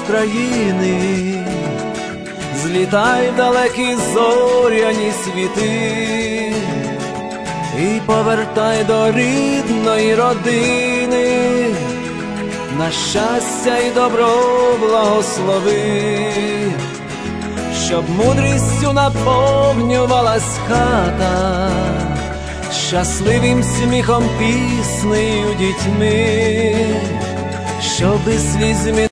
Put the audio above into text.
країни, злітай в далекі зоряні світи і повертай до рідної родини, на щастя й добро благослови, щоб мудрістю наповнювалась хата, щасливим сміхом, піснею, дітьми, щоби слізьми